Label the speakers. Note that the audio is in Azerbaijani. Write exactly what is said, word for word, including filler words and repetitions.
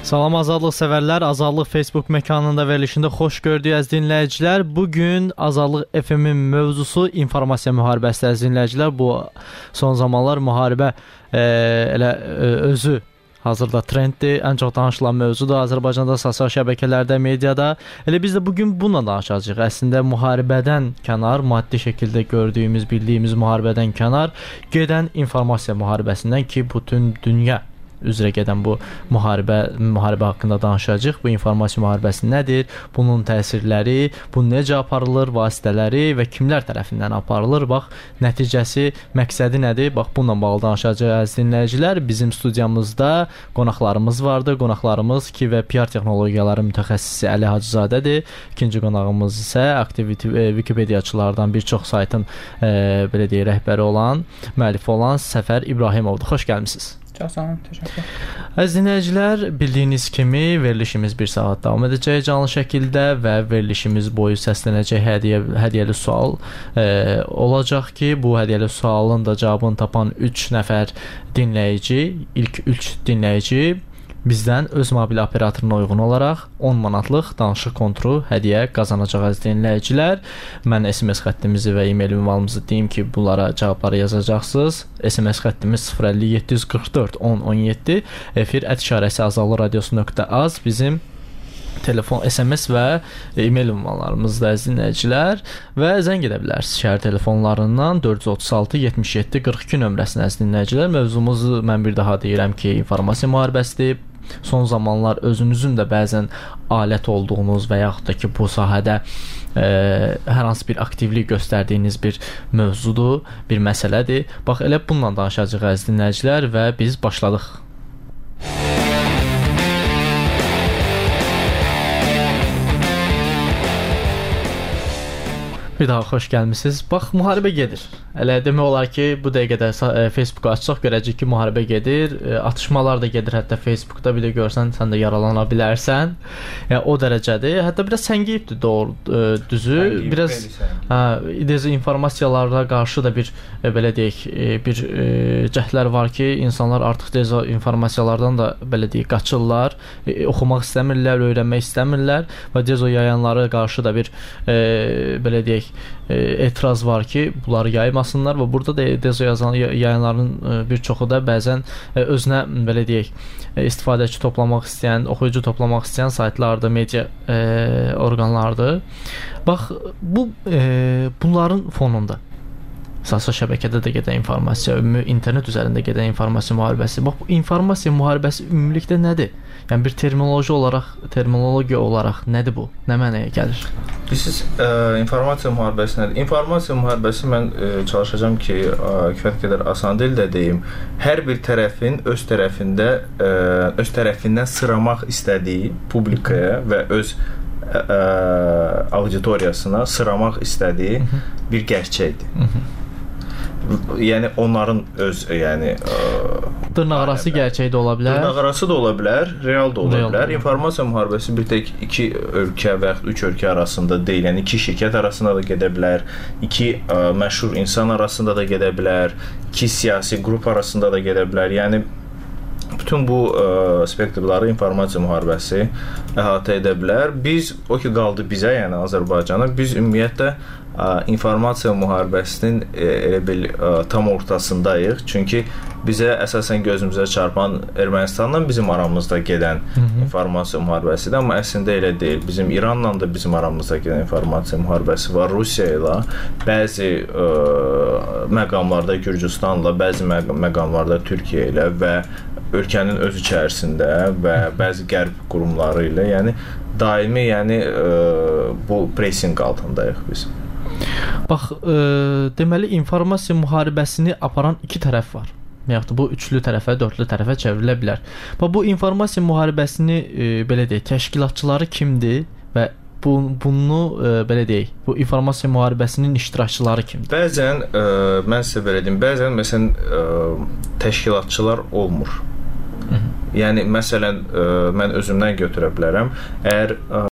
Speaker 1: Salam azadlıq sevərlər, Azadlıq Facebook məkanında verilişində xoş gördük əziz dinləyicilər. Bugün Azadlıq F M-in mövzusu informasiya müharibəsi əziz dinləyicilər. Bu son zamanlar müharibə e, elə e, özü hazırda trenddir. Ən çox danışılan mövzudur Azərbaycanda, sosial şəbəkələrdə, mediada. Elə biz də bugün bununla danışacağıq. Əslində müharibədən kənar, maddi şəkildə gördüyümüz, bildiyimiz müharibədən kənar gedən informasiya müharibəsindən ki, bütün dünya üzrə gedən bu müharibə müharibə haqqında danışacağıq. Bu informasiya müharibəsi nədir? Bunun təsirləri, bu necə aparılır, vasitələri və kimlər tərəfindən aparılır? Bax, nəticəsi, məqsədi nədir? Bax, bununla bağlı danışacağıq əziz dinləyicilər. Bizim studiyamızda qonaqlarımız vardır. Qonaqlarımız ki və P R texnologiyaları mütəxəssisi Əli Hacızadədir. İkinci qonağımız isə aktiv Wikipediyaçılardan bir çox saytın e, belə deyək, rəhbəri olan, müəllifi olan Səfər İbrahimovdur. Xoş gəlmisiniz.
Speaker 2: Çox sağ olun, təşəkkür.
Speaker 1: Əziz dinləyicilər, bildiyiniz kimi verilişimiz bir saat davam edəcək canlı şəkildə və verilişimiz boyu səslənəcək hədiyyə, hədiyyəli sual e, olacaq ki, bu hədiyyəli sualın da cavabını tapan üç nəfər dinləyici, ilk üç dinləyici bizdən öz mobil operatoruna uyğun olaraq on manatlıq danışıq konturu hədiyyə qazanacaq əziz dinləyicilər. Mən S M S xəttimizi və e-mail ünvanımızı deyim ki, bunlara cavabları yazacaqsınız. S M S xəttimiz sıfır əlli yeddi yüz qırx dörd on on yeddi, efir ət işarəsi azadlıq radiosu nöqtə az bizim telefon, S M S və e-mail ünvanlarımızda əziz dinləyicilər və zəng edə bilərsiniz şəhər telefonlarından dörd yüz otuz altı yetmiş yeddi qırx iki nömrəsinə əziz dinləyicilər. Mövzumuzu mən bir daha deyirəm ki, informasiya müharibəsidir. Son zamanlar özünüzün də bəzən alət olduğunuz və yaxud da ki, bu sahədə e, hər hansı bir aktivlik göstərdiyiniz bir mövzudur, bir məsələdir. Bax, elə bununla danışacağıq əziz dinləyicilər və biz başladıq. Bir daha xoş gəlmisiniz. Bax, müharibə gedir. Elə demək olar ki, bu dəqiqədə Facebooku açsaq görəcək ki, müharibə gedir. Atışmalar da gedir, hətta Facebookda bir də görsən, sən də yaralana bilərsən. Yəni, o dərəcədir. Hətta biraz səngiyibdir, doğru, düzü. Səngiyib, biraz hə, dezinformasiyalara qarşı da bir, belə deyək, bir cəhdlər var ki, insanlar artıq dezinformasiyalardan da, belə deyək, qaçırlar. Oxumaq istəmirlər, öyrənmək istəmirlər və dezo yayanlara qarşı da bir, belə deyək, etiraz var ki, bunları yaymasınlar və burada da dezo yazan yayınların bir çoxu da bəzən özünə, belə deyək, istifadəçi toplamaq istəyən, oxuyucu toplamaq istəyən saytlardır, media e, orqanlardır. Bax, bu e, bunların fonunda sosial şəbəkədə də gedən informasiya, ümumi internet üzərində gedən informasiya müharibəsi. Bax, bu informasiya müharibəsi ümumilikdə nədir? Yəni bir terminoloji olaraq, terminologiya olaraq nədir bu? Nə mənaya gəlir?
Speaker 3: Siz e, informasiya müharibəsi nədir? İnformasiya müharibəsi mən e, çalışacağam ki, e, kifayət qədər asan dildə deyim. Hər bir tərəfin öz tərəfində e, öz tərəfindən sıramaq istədiyi publikaya və öz ə, ə, auditoriyasına sıramaq istədiyi bir gerçəkdir. Yəni onların öz, yəni
Speaker 1: dırnaqarası gerçək də ola bilər.
Speaker 3: Dırnaqarası da ola bilər, real da ola real bilər. İnformasiya müharibəsi bir tək iki ölkə və ya üç ölkə arasında deyil, yəni iki şirkət arasında da gedə bilər, iki ə, məşhur insan arasında da gedə bilər, iki siyasi qrup arasında da gedə bilər. Yəni bütün bu ə, spektrləri informasiya müharibəsi əhatə edə bilər. Biz, o ki qaldı bizə, yəni Azərbaycana, biz ümumiyyətlə ə, informasiya müharibəsinin ə, elə bil ə, tam ortasındayıq. Çünki bizə əsasən gözümüzə çarpan Ermənistanla bizim aramızda gedən Hı -hı. informasiya müharibəsidir, amma əslində elə deyil. Bizim İranla da bizim aramızda gedən informasiya müharibəsi var, Rusiya ilə, bəzi ə, məqamlarda Gürcüstanla, bəzi məqamlarda Türkiyə ilə və ölkənin öz içərisində və bəzi qərb qurumları ilə, yəni daimi, yəni ə, bu pressing altındayıq biz.
Speaker 1: Bax, ə, deməli informasiya müharibəsini aparan iki tərəf var. Yaxud bu üçlü tərəfə, dördlü tərəfə çevrilə bilər. Bax, bu informasiya müharibəsini ə, belə deyək, təşkilatçıları kimdir və bu, bunu ə, belə deyək, bu informasiya müharibəsinin iştirakçıları kimdir?
Speaker 3: Bəzən ə, mən sizə belə deyim, bəzən məsələn ə, təşkilatçılar olmur. Hı -hı. Yəni məsələn ə, mən özümdən götürə bilərəm. Əgər ə,